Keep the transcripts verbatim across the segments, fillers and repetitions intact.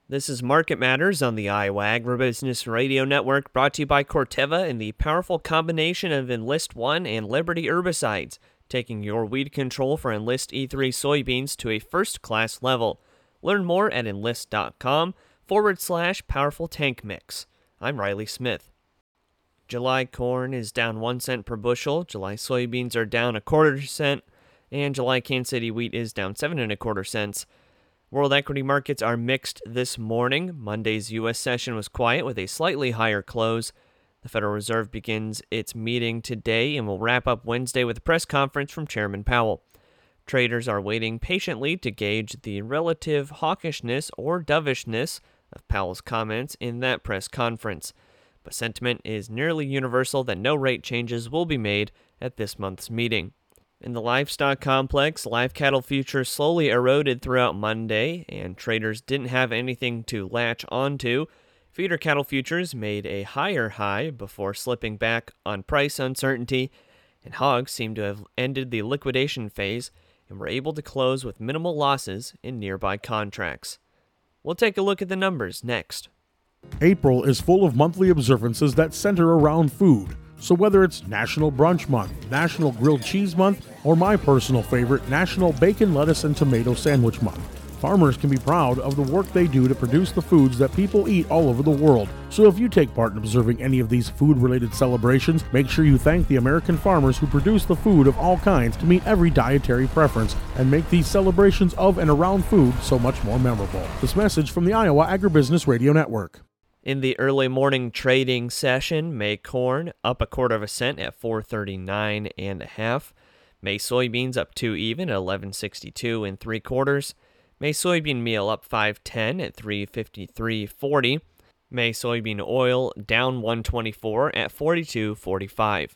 This is Market Matters on the Iowa Agribusiness Radio Network, brought to you by Corteva and the powerful combination of Enlist One and Liberty herbicides, taking your weed control for Enlist E three soybeans to a first-class level. Learn more at enlist.com forward slash powerful tank mix. I'm Riley Smith. July corn is down one cent per bushel, July soybeans are down a quarter cent, and July Kansas City wheat is down seven and a quarter cents. World equity markets are mixed this morning. Monday's U S session was quiet with a slightly higher close. The Federal Reserve begins its meeting today and will wrap up Wednesday with a press conference from Chairman Powell. Traders are waiting patiently to gauge the relative hawkishness or dovishness of Powell's comments in that press conference. But sentiment is nearly universal that no rate changes will be made at this month's meeting. In the livestock complex, live cattle futures slowly eroded throughout Monday, and traders didn't have anything to latch onto. Feeder cattle futures made a higher high before slipping back on price uncertainty, and hogs seem to have ended the liquidation phase and were able to close with minimal losses in nearby contracts. We'll take a look at the numbers next. April is full of monthly observances that center around food. So whether it's National Brunch Month, National Grilled Cheese Month, or my personal favorite, National Bacon, Lettuce, and Tomato Sandwich Month, farmers can be proud of the work they do to produce the foods that people eat all over the world. So if you take part in observing any of these food-related celebrations, make sure you thank the American farmers who produce the food of all kinds to meet every dietary preference and make these celebrations of and around food so much more memorable. This message from the Iowa Agribusiness Radio Network. In the early morning trading session, May corn up a quarter of a cent at four thirty-nine and a half. May soybeans up two even at eleven sixty-two and three quarters. May soybean meal up five ten at three fifty-three forty. May soybean oil down one twenty-four at forty-two forty-five.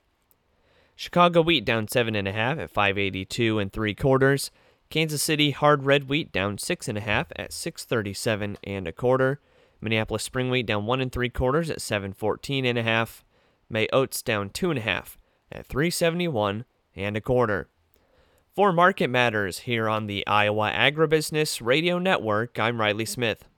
Chicago wheat down seven and a half at five eighty-two and three quarters. Kansas City hard red wheat down six and a half at six thirty-seven and a quarter. Minneapolis spring wheat down one and three quarters at seven fourteen and a half. May oats down two and a half at three seventy-one and a quarter. For Market Matters here on the Iowa Agribusiness Radio Network, I'm Riley Smith.